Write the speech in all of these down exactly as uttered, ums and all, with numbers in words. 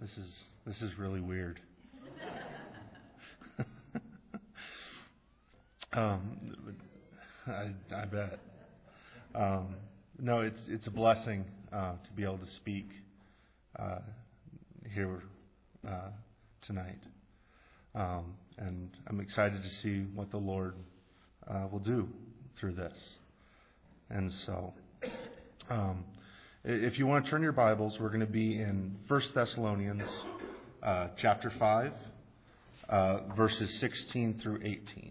this is this is really weird. um, I, I bet. Um, no, it's it's a blessing uh, to be able to speak uh, here uh, tonight, um, and I'm excited to see what the Lord uh, will do through this. And so, um, if you want to turn your Bibles, we're going to be in First Thessalonians uh, chapter five, uh, verses sixteen through eighteen.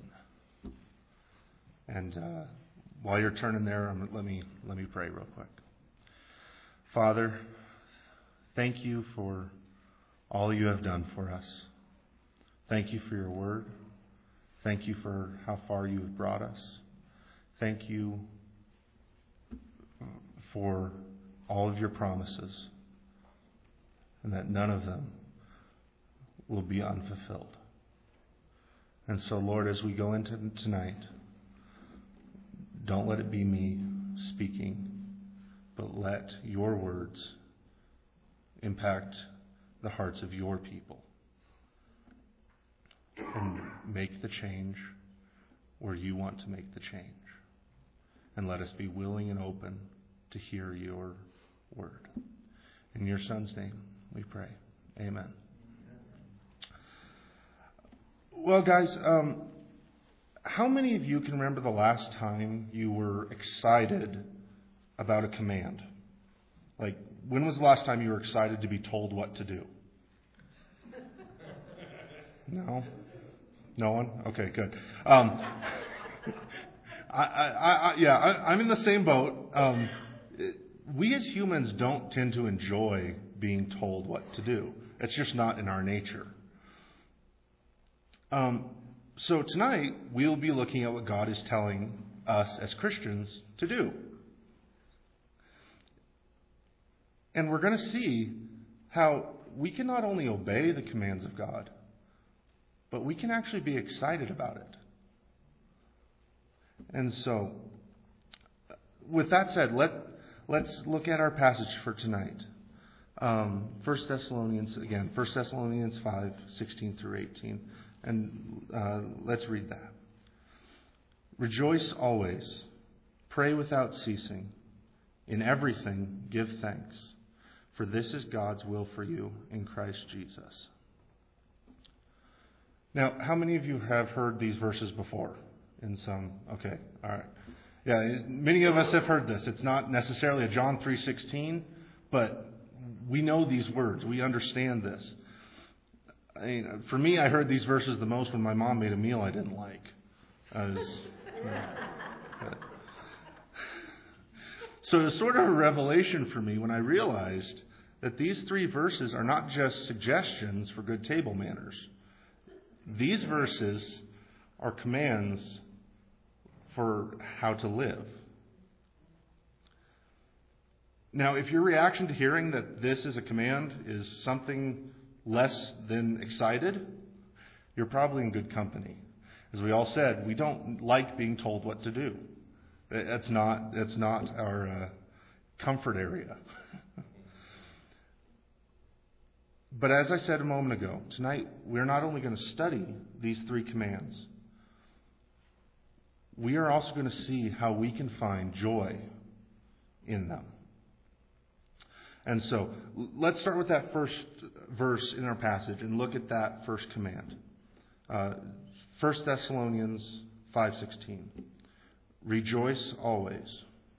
And uh, while you're turning there, I'm, let me let me pray real quick. Father, thank you for all you have done for us. Thank you for your word. Thank you for how far you have brought us. Thank you for all of your promises, and that none of them will be unfulfilled. And so, Lord, as we go into tonight, don't let it be me speaking, but let your words impact the hearts of your people and make the change where you want to make the change. And let us be willing and open to hear your word. In your Son's name we pray. Amen. Well, guys, um, how many of you can remember the last time you were excited about a command? Like, when was the last time you were excited to be told what to do? No? No one? Okay, good. Um, I, I, I, yeah, I, I'm in the same boat. Um, we as humans don't tend to enjoy being told what to do. It's just not in our nature. Um, so tonight, we'll be looking at what God is telling us as Christians to do. And we're going to see how we can not only obey the commands of God, but we can actually be excited about it. And so, with that said, let, let's look at our passage for tonight. Um, First Thessalonians, again, First Thessalonians five, sixteen through eighteen. And uh, let's read that. Rejoice always. Pray without ceasing. In everything, give thanks. For this is God's will for you in Christ Jesus. Now, how many of you have heard these verses before? In some, okay, all right. Yeah, many of us have heard this. It's not necessarily a John three sixteen, but we know these words. We understand this. I mean, for me, I heard these verses the most when my mom made a meal I didn't like. I was, you know, so it was sort of a revelation for me when I realized that these three verses are not just suggestions for good table manners. These verses are commands for how to live. Now, if your reaction to hearing that this is a command is something less than excited, you're probably in good company. As we all said, we don't like being told what to do. That's not, that's not our uh, comfort area. But as I said a moment ago, tonight we're not only going to study these three commands, we are also going to see how we can find joy in them. And so, let's start with that first verse in our passage and look at that first command. Uh, First Thessalonians five sixteen. Rejoice always.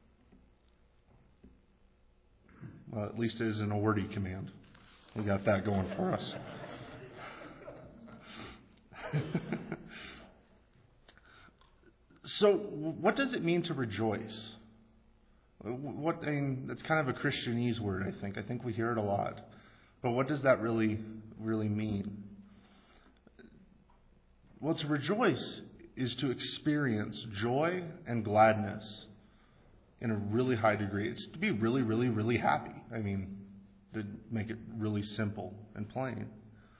Well, at least it isn't a wordy command. We got that going for us. So, what does it mean to rejoice? What I mean, that's kind of a Christianese word, I think. I think we hear it a lot. But what does that really, really mean? Well, to rejoice is to experience joy and gladness in a really high degree. It's to be really, really, really happy. I mean, to make it really simple and plain.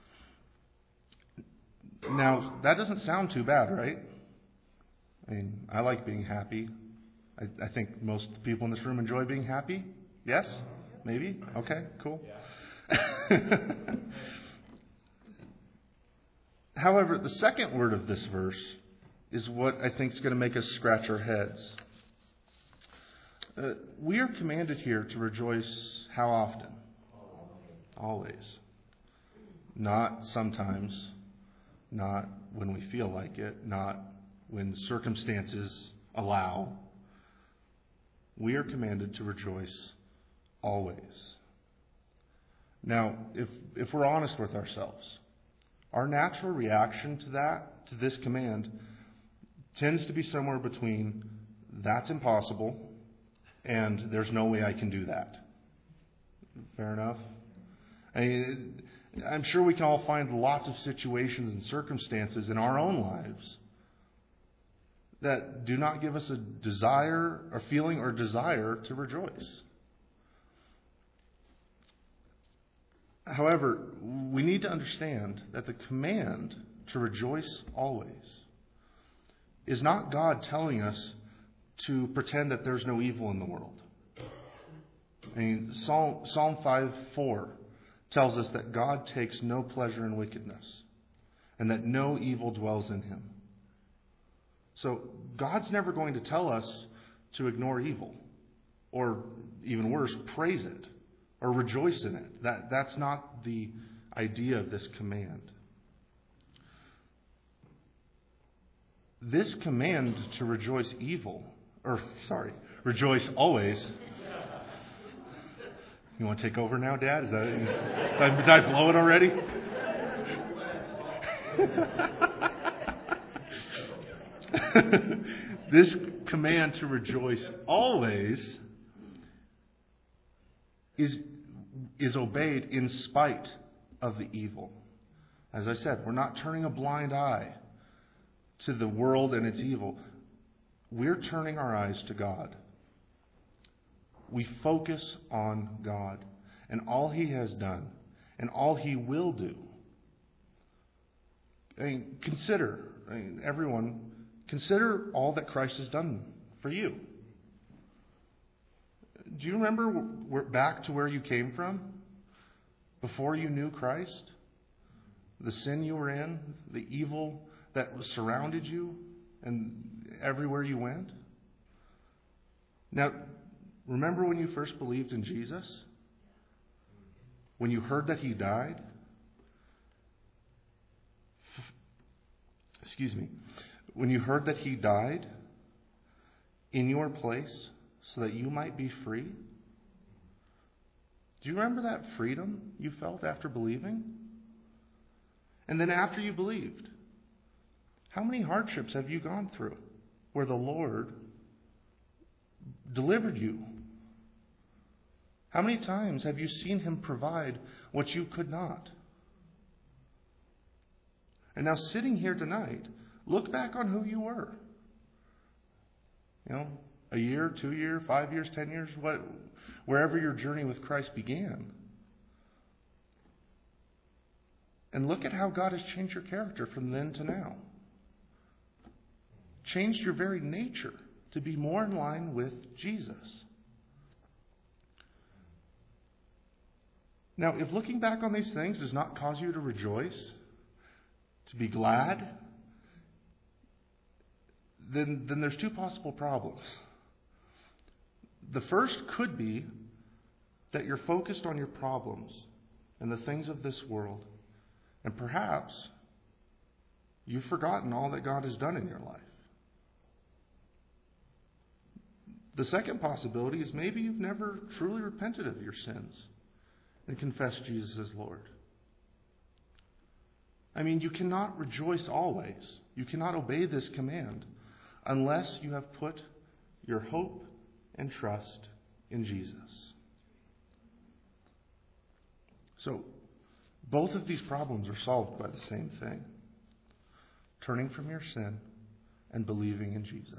Now, that doesn't sound too bad, right? I mean, I like being happy. I, I think most people in this room enjoy being happy. Yes? Maybe? Okay, cool. However, the second word of this verse is what I think is going to make us scratch our heads. Uh, we are commanded here to rejoice how often? Always. Not sometimes. Not when we feel like it. Not when circumstances allow. We are commanded to rejoice always. Now, if if we're honest with ourselves, our natural reaction to that, to this command, tends to be somewhere between that's impossible and there's no way I can do that. Fair enough? I mean, I'm sure we can all find lots of situations and circumstances in our own lives that do not give us a desire, a feeling or desire to rejoice. However, we need to understand that the command to rejoice always is not God telling us to pretend that there's no evil in the world. I mean, Psalm, Psalm five four tells us that God takes no pleasure in wickedness and that no evil dwells in him. So God's never going to tell us to ignore evil or, even worse, praise it or rejoice in it. That, that's not the idea of this command. This command to rejoice evil, or sorry, rejoice always. You want to take over now, Dad? Is that, did, I, did I blow it already? This command to rejoice always is, is obeyed in spite of the evil. As I said, we're not turning a blind eye to the world and its evil. We're turning our eyes to God. We focus on God and all He has done and all He will do. I mean, consider, I mean, everyone, consider all that Christ has done for you. Do you remember where, back to where you came from before you knew Christ? The sin you were in, the evil that surrounded you and everywhere you went? Now, remember when you first believed in Jesus? When you heard that He died? Excuse me. When you heard that He died in your place so that you might be free? Do you remember that freedom you felt after believing? And then after you believed, how many hardships have you gone through where the Lord delivered you? How many times have you seen Him provide what you could not? And now sitting here tonight, look back on who you were. You know, a year, two years, five years, ten years, what, wherever your journey with Christ began. And look at how God has changed your character from then to now. Changed your very nature to be more in line with Jesus. Now, if looking back on these things does not cause you to rejoice, to be glad, then, then there's two possible problems. The first could be that you're focused on your problems and the things of this world, and perhaps you've forgotten all that God has done in your life. The second possibility is maybe you've never truly repented of your sins and confessed Jesus as Lord. I mean, you cannot rejoice always. You cannot obey this command unless you have put your hope and trust in Jesus. So, both of these problems are solved by the same thing. Turning from your sin and believing in Jesus.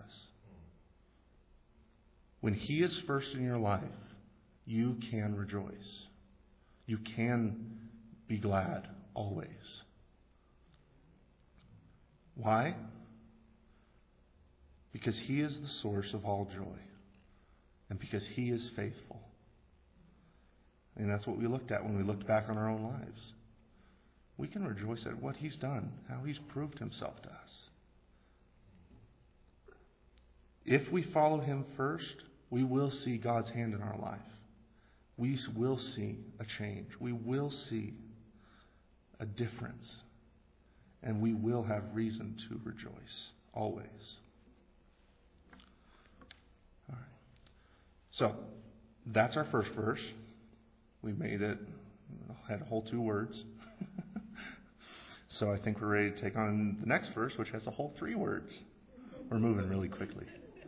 When He is first in your life, you can rejoice. You can be glad always. Why? Because He is the source of all joy. And because He is faithful. And that's what we looked at when we looked back on our own lives. We can rejoice at what He's done, how He's proved Himself to us. If we follow Him first, we will see God's hand in our life. We will see a change. We will see a difference. And we will have reason to rejoice, always. All right. So, that's our first verse. We made it, had a whole two words. So I think we're ready to take on the next verse, which has a whole three words. We're moving really quickly.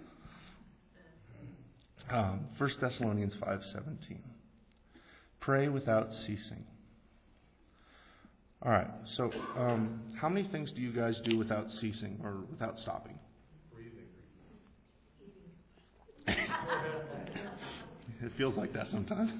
Um, First Thessalonians five seventeen. Pray without ceasing. All right, so um, how many things do you guys do without ceasing or without stopping? Breathing. It feels like that sometimes.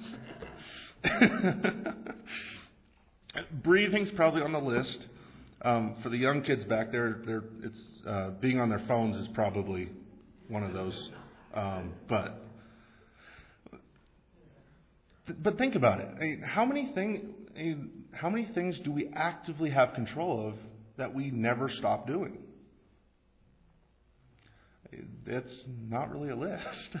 Breathing's probably on the list. Um, for the young kids back there, they're, it's uh, being on their phones is probably one of those. Um, but but think about it. I mean, how many thing, I mean, how many things do we actively have control of that we never stop doing? It's not really a list.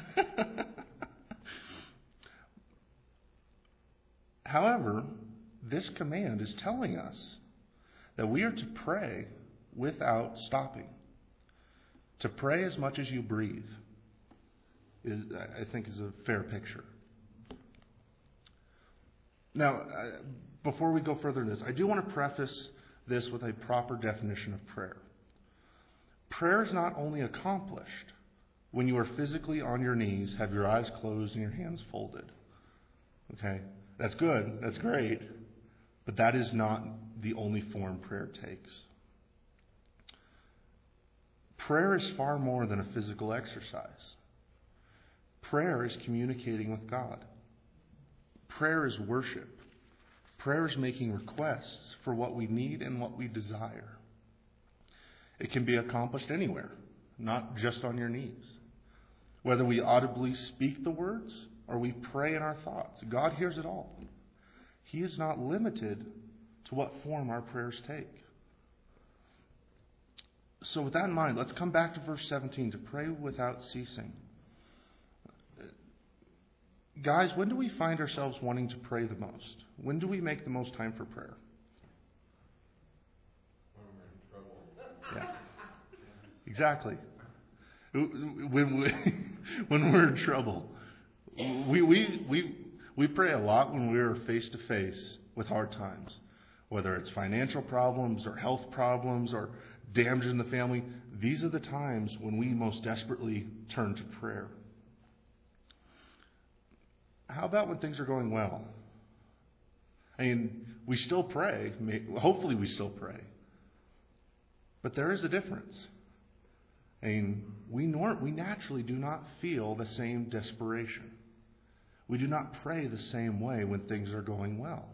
However, this command is telling us that we are to pray without stopping. To pray as much as you breathe, is, I think, is a fair picture. Now, uh, before we go further in this, I do want to preface this with a proper definition of prayer. Prayer is not only accomplished when you are physically on your knees, have your eyes closed and your hands folded. Okay? That's good. That's great. But that is not the only form prayer takes. Prayer is far more than a physical exercise. Prayer is communicating with God. Prayer is worship. Prayer is making requests for what we need and what we desire. It can be accomplished anywhere, not just on your knees. Whether we audibly speak the words or we pray in our thoughts, God hears it all. He is not limited to what form our prayers take. So with that in mind, let's come back to verse seventeen, to pray without ceasing. Guys, when do we find ourselves wanting to pray the most? When do we make the most time for prayer? When we're in trouble. Yeah, exactly. When, we, when we're in trouble. We, we, we, we pray a lot when we're face to face with hard times. Whether it's financial problems or health problems or damage in the family, these are the times when we most desperately turn to prayer. How about when things are going well? I mean, we still pray. Hopefully we still pray. But there is a difference. I mean, we, nor- we naturally do not feel the same desperation. We do not pray the same way when things are going well.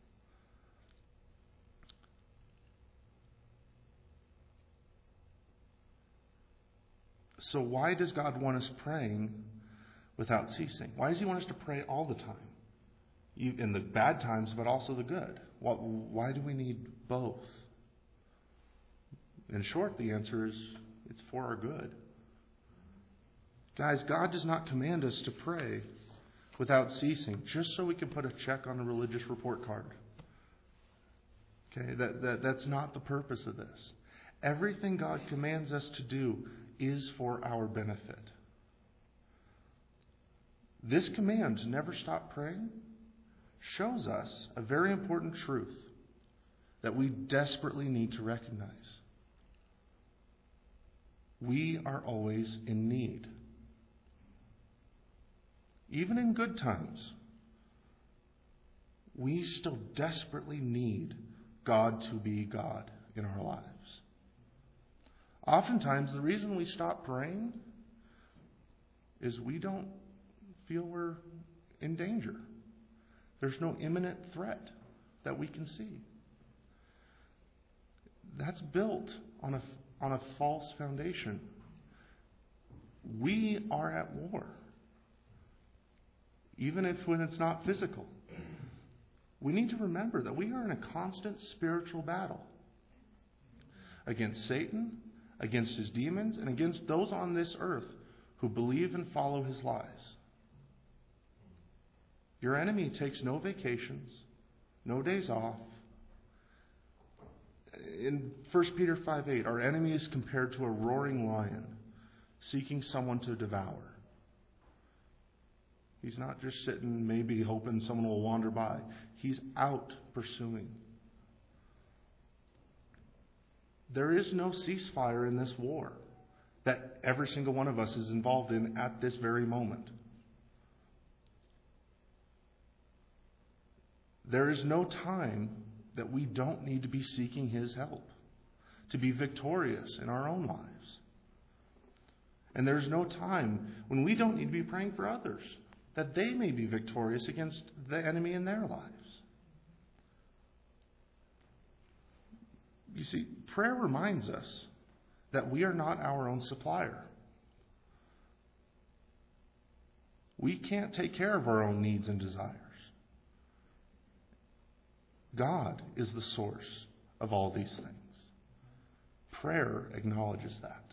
So why does God want us praying without ceasing? Why does He want us to pray all the time? In the bad times, but also the good. Why do we need both? In short, the answer is it's for our good. Guys, God does not command us to pray without ceasing just so we can put a check on a religious report card. Okay, that, that that's not the purpose of this. Everything God commands us to do is for our benefit. This command to never stop praying shows us a very important truth that we desperately need to recognize. We are always in need. Even in good times, we still desperately need God to be God in our lives. Oftentimes, the reason we stop praying is we don't feel we're in danger. There's no imminent threat that we can see. That's built on a, on a false foundation. We are at war. Even if when it's not physical. we need to remember that we are in a constant spiritual battle against Satan, against his demons, and against those on this earth who believe and follow his lies. Your enemy takes no vacations, no days off. In First Peter five eight, our enemy is compared to a roaring lion seeking someone to devour. He's not just sitting, maybe hoping someone will wander by. He's out pursuing. There is no ceasefire in this war that every single one of us is involved in at this very moment. There is no time that we don't need to be seeking his help to be victorious in our own lives. And there's no time when we don't need to be praying for others that they may be victorious against the enemy in their lives. You see, prayer reminds us that we are not our own supplier. We can't take care of our own needs and desires. God is the source of all these things. Prayer acknowledges that.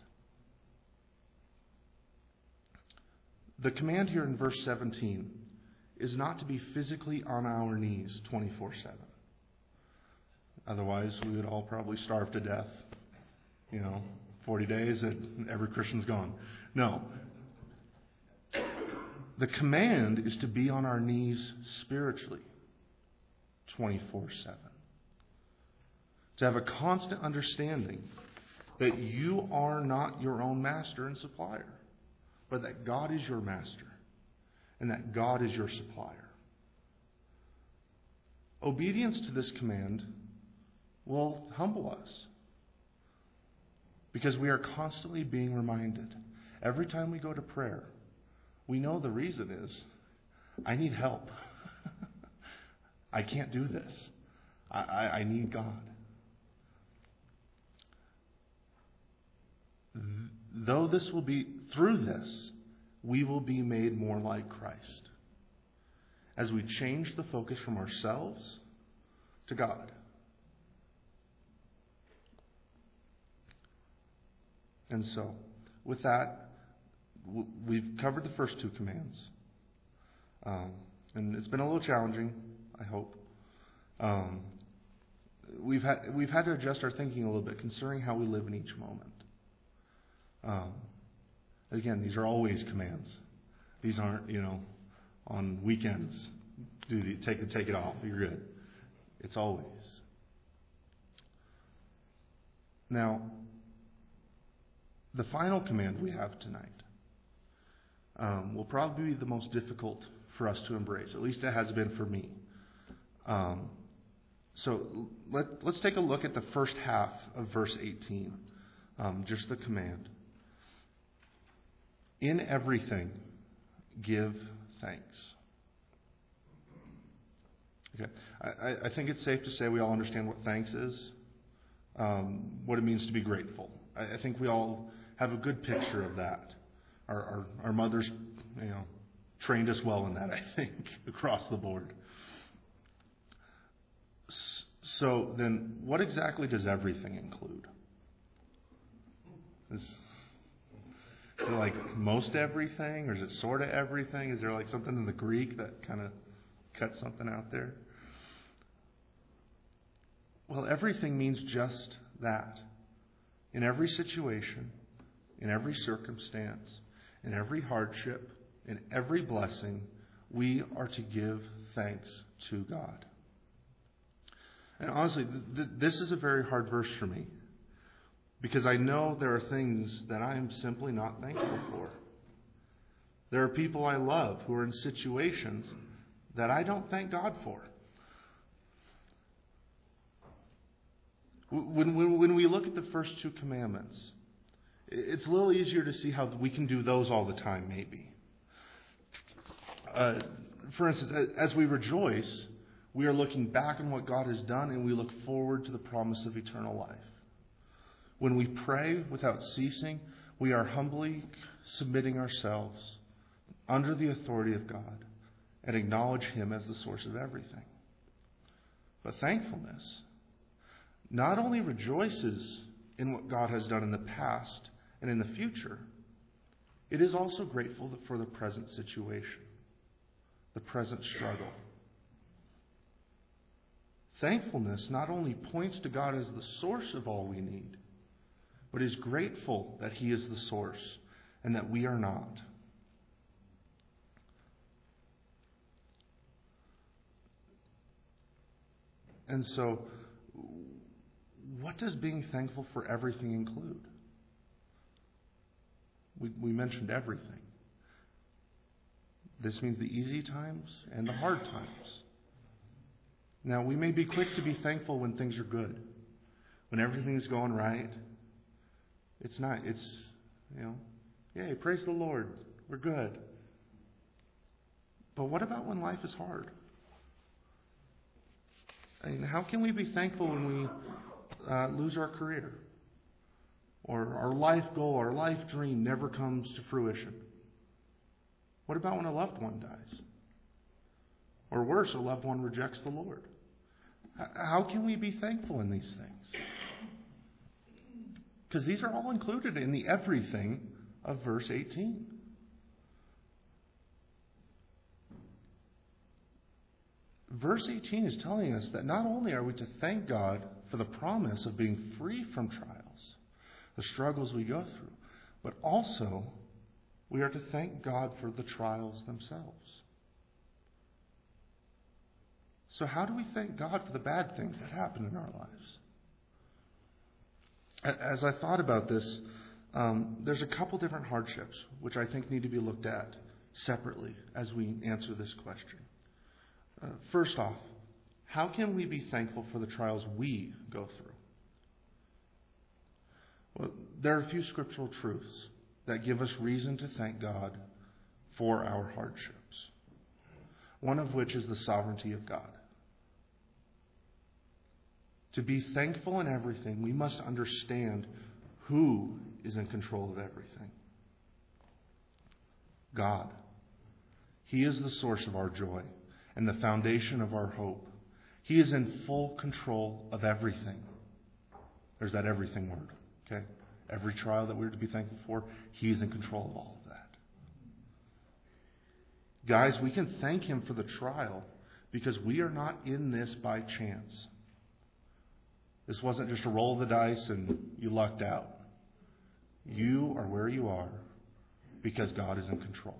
The command here in verse seventeen is not to be physically on our knees twenty-four seven. Otherwise, we would all probably starve to death. You know, forty days and every Christian's gone. No. The command is to be on our knees spiritually twenty-four seven. To have a constant understanding that you are not your own master and supplier, but that God is your master and that God is your supplier. Obedience to this command will humble us because we are constantly being reminded. Every time we go to prayer, we know the reason is, I need help. I can't do this. I, I, I need God. Though this will be, through this, we will be made more like Christ as we change the focus from ourselves to God. And so, with that, we've covered the first two commands. Um, and it's been a little challenging, I hope. Um, we've had we've had to adjust our thinking a little bit, considering how we live in each moment. Um, again, these are always commands. These aren't, you know, on weekends. Do the, take it take it off. You're good. It's always. Now, the final command we have tonight um, will probably be the most difficult for us to embrace. At least it has been for me. Um, so let, let's take a look at the first half of verse eighteen, um, just the command. In everything, give thanks. Okay, I, I think it's safe to say we all understand what thanks is, um, what it means to be grateful. I, I think we all have a good picture of that. Our, our, our mothers, you know, trained us well in that, I think, across the board. So then, what exactly does everything include? Is, is it like most everything, or is it sort of everything? Is there like something in the Greek that kind of cuts something out there? Well, everything means just that. In every situation, in every circumstance, in every hardship, in every blessing, we are to give thanks to God. And honestly, th- th- this is a very hard verse for me, because I know there are things that I am simply not thankful for. There are people I love who are in situations that I don't thank God for. When, when, when we look at the first two commandments, it's a little easier to see how we can do those all the time, maybe. Uh, for instance, as we rejoice, we are looking back on what God has done, and we look forward to the promise of eternal life. When we pray without ceasing, we are humbly submitting ourselves under the authority of God and acknowledge Him as the source of everything. But thankfulness not only rejoices in what God has done in the past and in the future, it is also grateful for the present situation, the present struggle. Thankfulness not only points to God as the source of all we need, but is grateful that He is the source and that we are not. And so, what does being thankful for everything include? We, we mentioned everything. This means the easy times and the hard times. Now, we may be quick to be thankful when things are good, when everything is going right. It's not, it's, you know, yay, praise the Lord, we're good. But what about when life is hard? I mean, how can we be thankful when we uh, lose our career? Or our life goal, our life dream never comes to fruition? What about when a loved one dies? Or worse, a loved one rejects the Lord? How can we be thankful in these things? Because these are all included in the everything of verse eighteen. Verse eighteen is telling us that not only are we to thank God for the promise of being free from trials, the struggles we go through, but also we are to thank God for the trials themselves. So how do we thank God for the bad things that happen in our lives? As I thought about this, um, there's a couple different hardships which I think need to be looked at separately as we answer this question. Uh, first off, how can we be thankful for the trials we go through? Well, there are a few scriptural truths that give us reason to thank God for our hardships. One of which is the sovereignty of God. To be thankful in everything, we must understand who is in control of everything. God. He is the source of our joy and the foundation of our hope. He is in full control of everything. There's that everything word. Okay? Every trial that we're to be thankful for, He is in control of all of that. Guys, we can thank Him for the trial because we are not in this by chance. This wasn't just a roll of the dice and you lucked out. You are where you are because God is in control.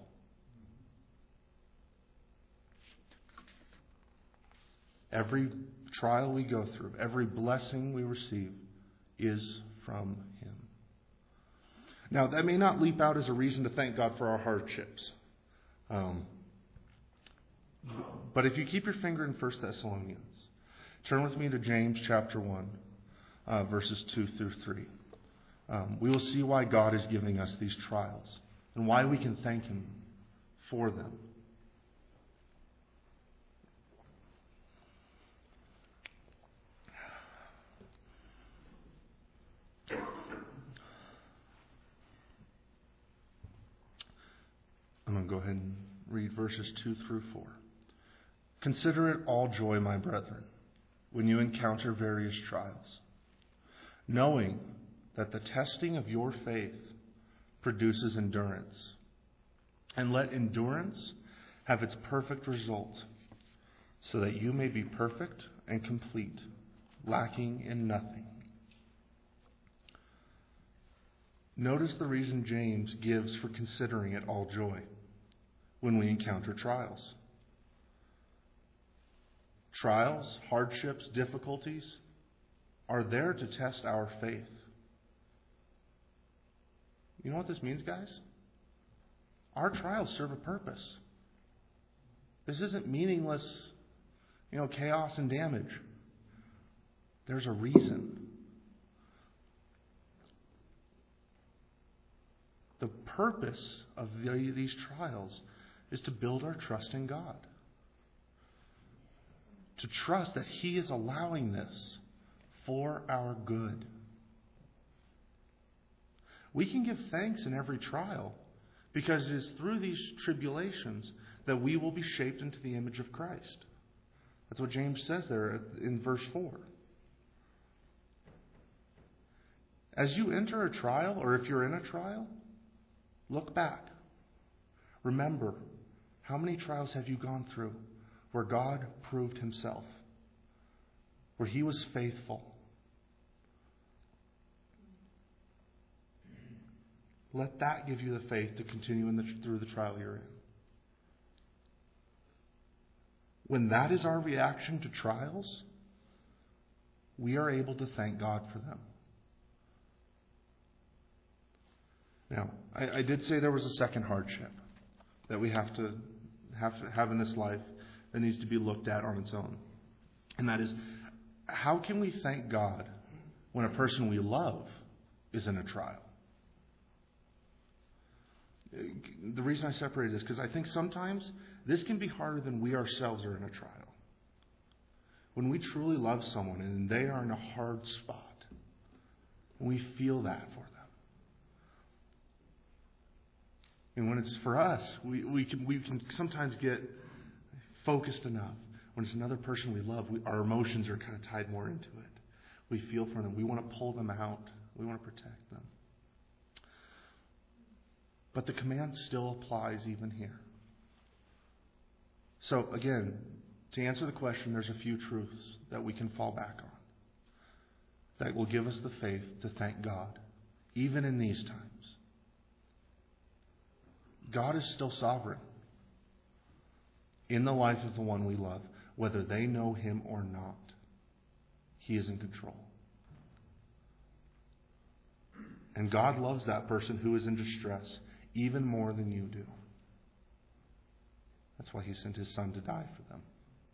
Every trial we go through, every blessing we receive is from Him. Now, that may not leap out as a reason to thank God for our hardships. Um, but if you keep your finger in First Thessalonians, turn with me to James chapter one, uh, verses two through three. Um, we will see why God is giving us these trials and why we can thank Him for them. I'm going to go ahead and read verses two through four. Consider it all joy, my brethren, when you encounter various trials, knowing that the testing of your faith produces endurance. And let endurance have its perfect result, so that you may be perfect and complete, lacking in nothing. Notice the reason James gives for considering it all joy when we encounter trials. Trials, hardships, difficulties are there to test our faith. You know what this means, guys? Our trials serve a purpose. This isn't meaningless, you know, chaos and damage. There's a reason. The purpose of the, these trials is to build our trust in God. To trust that He is allowing this for our good. We can give thanks in every trial because it is through these tribulations that we will be shaped into the image of Christ. That's what James says there in verse four. As you enter a trial, or if you're in a trial, look back. Remember, how many trials have you gone through where God proved himself, where he was faithful? Let that give you the faith to continue in the, through the trial you're in. When that is our reaction to trials, we are able to thank God for them. Now, I, I did say there was a second hardship that we have to have, have in this life that needs to be looked at on its own. And that is, how can we thank God when a person we love is in a trial? The reason I separated this, because I think sometimes this can be harder than we ourselves are in a trial. When we truly love someone and they are in a hard spot, and we feel that for them. And when it's for us, we, we can we can sometimes get focused enough. When it's another person we love, we, our emotions are kind of tied more into it. We feel for them. We want to pull them out. We want to protect them. But the command still applies even here. So again, to answer the question, there's a few truths that we can fall back on that will give us the faith to thank God, even in these times. God is still sovereign in the life of the one we love, whether they know him or not. He is in control. And God loves that person who is in distress even more than you do. That's why he sent his son to die for them.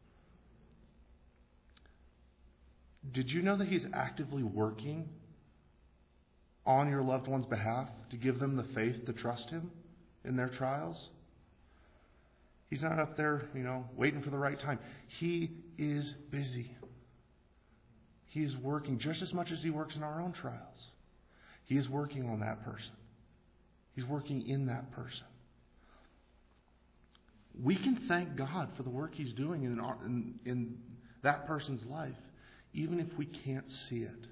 Did you know that he's actively working on your loved one's behalf to give them the faith to trust him in their trials? He's not up there, you know, waiting for the right time. He is busy. He is working just as much as he works in our own trials. He is working on that person. He's working in that person. We can thank God for the work he's doing in, our, in, in that person's life, even if we can't see it.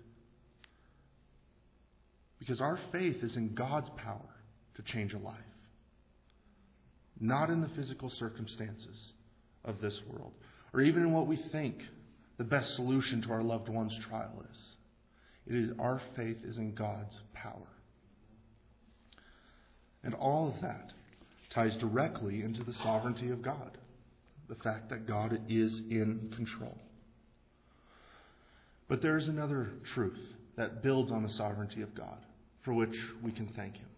Because our faith is in God's power to change a life, not in the physical circumstances of this world, or even in what we think the best solution to our loved one's trial is. It is our faith is in God's power. And all of that ties directly into the sovereignty of God, the fact that God is in control. But there is another truth that builds on the sovereignty of God, for which we can thank him.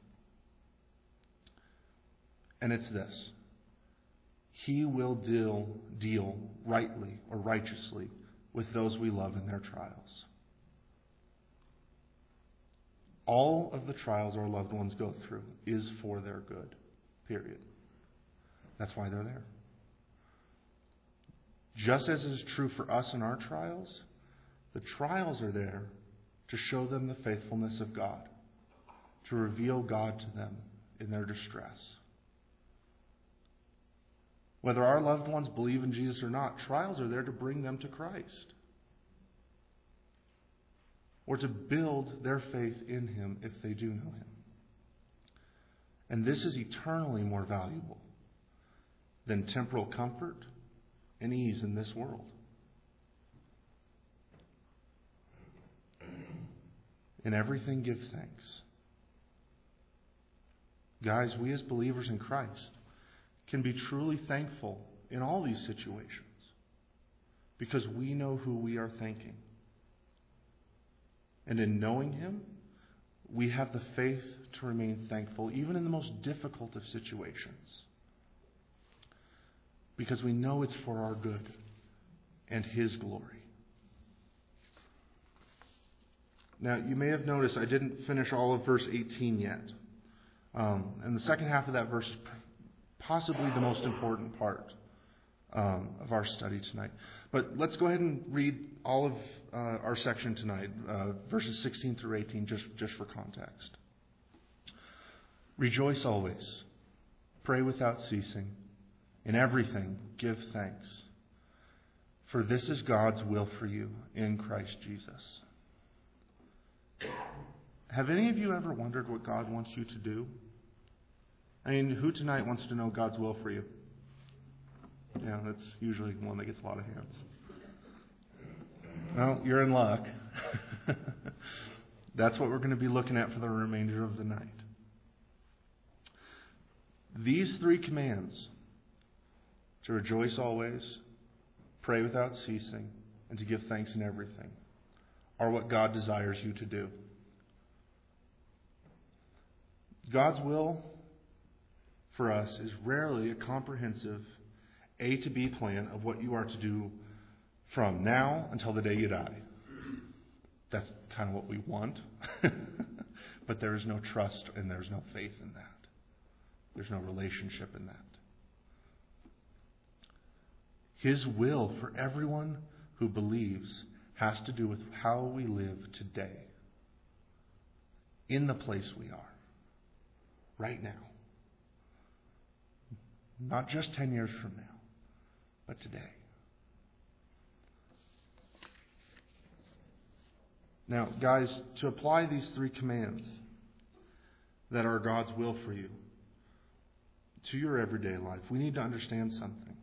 And it's this: he will deal, deal rightly or righteously with those we love in their trials. All of the trials our loved ones go through is for their good. Period. That's why they're there. Just as is true for us in our trials, the trials are there to show them the faithfulness of God, to reveal God to them in their distress. Whether our loved ones believe in Jesus or not, trials are there to bring them to Christ, or to build their faith in him if they do know him. And this is eternally more valuable than temporal comfort and ease in this world. In everything, give thanks. Guys, we as believers in Christ can be truly thankful in all these situations because we know who we are thanking. And in knowing him, we have the faith to remain thankful, even in the most difficult of situations. Because we know it's for our good and his glory. Now, you may have noticed I didn't finish all of verse eighteen yet. Um, and the second half of that verse is possibly the most important part um, of our study tonight. But let's go ahead and read all of uh, our section tonight, uh, verses sixteen through eighteen, just, just for context. Rejoice always. Pray without ceasing. In everything, give thanks. For this is God's will for you in Christ Jesus. Have any of you ever wondered what God wants you to do? I mean, who tonight wants to know God's will for you? Yeah, that's usually one that gets a lot of hands. Well, you're in luck. That's what we're going to be looking at for the remainder of the night. These three commands, to rejoice always, pray without ceasing, and to give thanks in everything, are what God desires you to do. God's will for us is rarely a comprehensive A to B plan of what you are to do from now until the day you die. That's kind of what we want. But there is no trust and there's no faith in that. There's no relationship in that. His will for everyone who believes has to do with how we live today, in the place we are, right now. Not just ten years from now, but today. Now, guys, to apply these three commands that are God's will for you to your everyday life, we need to understand something.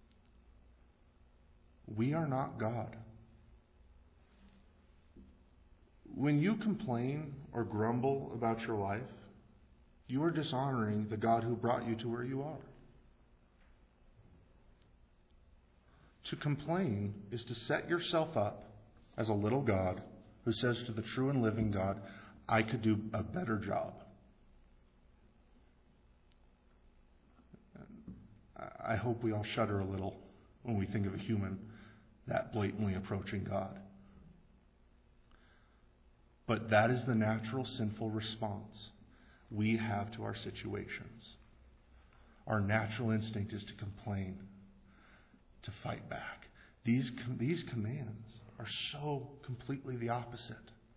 We are not God. When you complain or grumble about your life, you are dishonoring the God who brought you to where you are. To complain is to set yourself up as a little God who says to the true and living God, I could do a better job. I hope we all shudder a little when we think of a human that blatantly approaching God. But that is the natural sinful response we have to our situations. Our natural instinct is to complain, to fight back. These, these commands are so completely the opposite.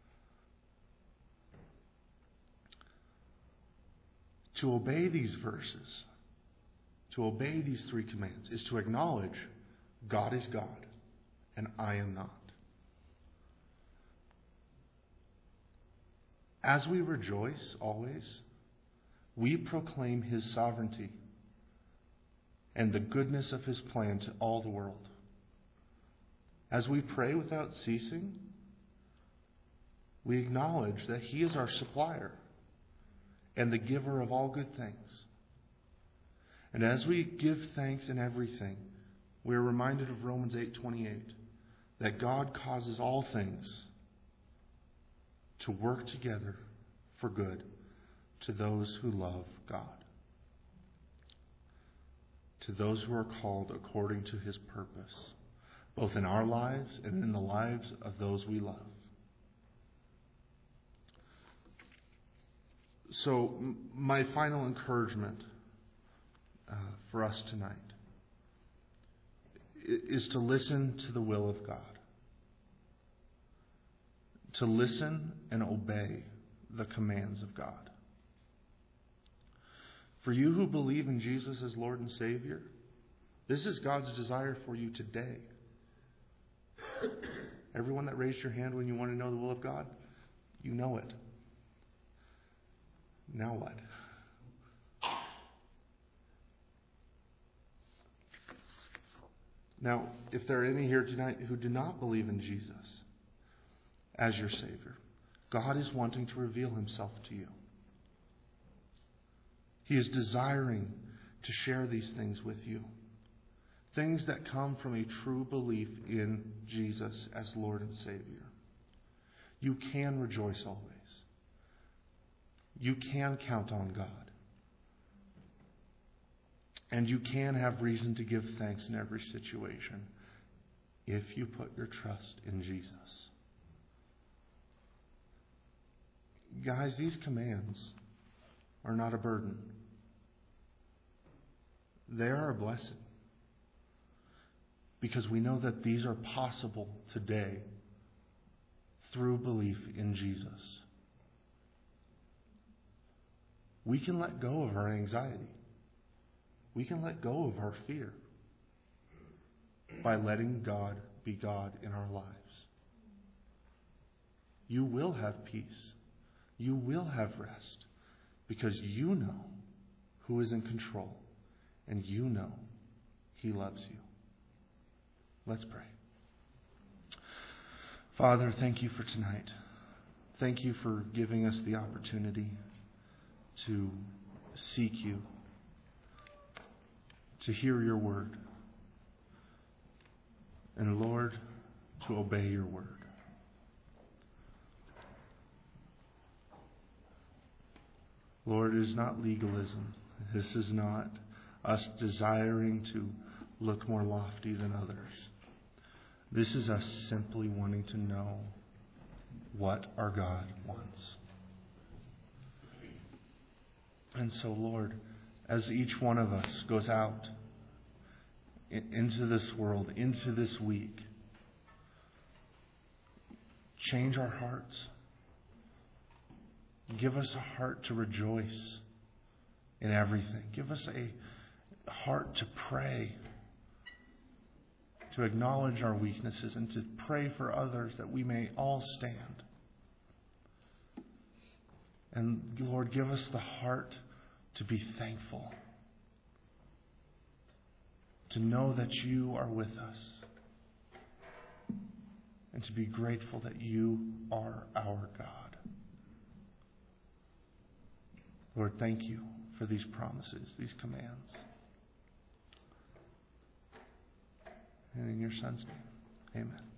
To obey these verses, to obey these three commands, is to acknowledge God is God and I am not. As we rejoice always, we proclaim His sovereignty and the goodness of His plan to all the world. As we pray without ceasing, we acknowledge that He is our supplier and the giver of all good things. And as we give thanks in everything, we are reminded of Romans eight twenty-eight, that God causes all things to work together for good to those who love God, to those who are called according to His purpose, both in our lives and in the lives of those we love. So, m- my final encouragement uh, for us tonight is to listen to the will of God. To listen and obey the commands of God. For you who believe in Jesus as Lord and Savior, this is God's desire for you today. Everyone that raised your hand when you want to know the will of God, you know it. Now what? Now, if there are any here tonight who do not believe in Jesus as your Savior, God is wanting to reveal Himself to you. He is desiring to share these things with you. Things that come from a true belief in Jesus as Lord and Savior. You can rejoice always. You can count on God. And you can have reason to give thanks in every situation if you put your trust in Jesus. Guys, these commands are not a burden. They are a blessing. Because we know that these are possible today through belief in Jesus. We can let go of our anxiety. We can let go of our fear by letting God be God in our lives. You will have peace. You will have rest because you know who is in control and you know He loves you. Let's pray. Father, thank you for tonight. Thank you for giving us the opportunity to seek you, to hear your word, and Lord, to obey your word. Lord, it is not legalism. This is not us desiring to look more lofty than others. This is us simply wanting to know what our God wants. And so, Lord, as each one of us goes out into this world, into this week, change our hearts. Give us a heart to rejoice in everything. Give us a heart to pray, to acknowledge our weaknesses, and to pray for others that we may all stand. And Lord, give us the heart to be thankful, to know that you are with us, and to be grateful that you are our God. Lord, thank you for these promises, these commands. And in your Son's name, amen.